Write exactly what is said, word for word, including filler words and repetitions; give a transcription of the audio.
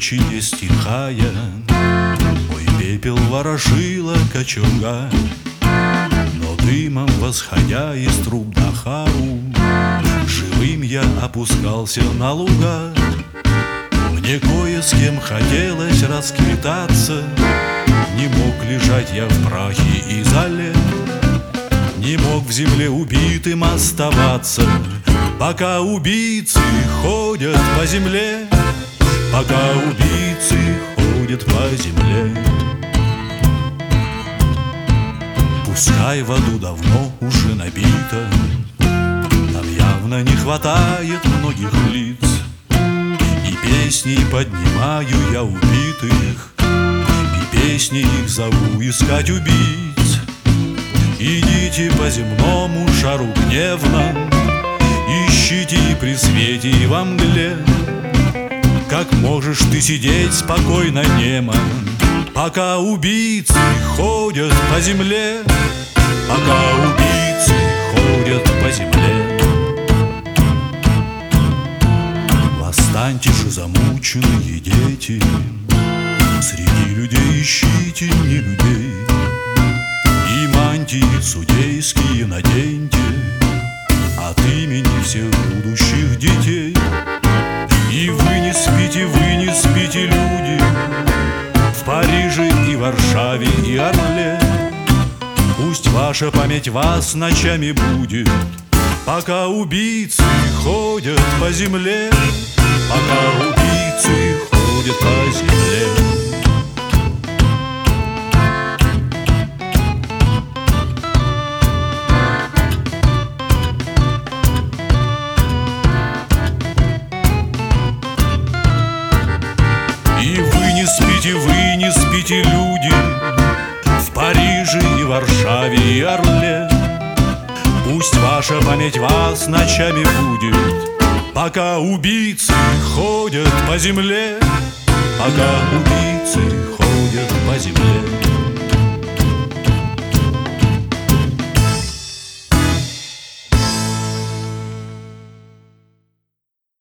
ночи не стихая, мой пепел ворожила кочерга. Но дымом восходя из труб Дахау, живым я опускался на луга. Мне кое с кем хотелось расквитаться, не мог лежать я в прахе и зале, не мог в земле убитым оставаться. Пока убийцы ходят по земле, пока убийцы ходят по земле. Пускай в аду давно уже набито, там явно не хватает многих лиц, и песни поднимаю я убитых, и песни их зову искать убийц. Идите по земному шару гневно, ищите и при свете, и во мгле. Как можешь ты сидеть спокойно немо, пока убийцы ходят по земле, пока убийцы ходят по земле. Восстаньте же, замученные дети, среди людей ищите не людей, и мантии судейские наденьте от имени всех будущих детей. И вы не спите, вы не спите, люди, в Париже и Варшаве и Орле. Пусть ваша память вас ночами будет, пока убийцы ходят по земле, пока убийцы ходят по земле. И вы не спите, вы не спите, люди, в Париже и Варшаве и Орле. Пусть ваша память вас ночами будет, пока убийцы ходят по земле, пока убийцы ходят по земле.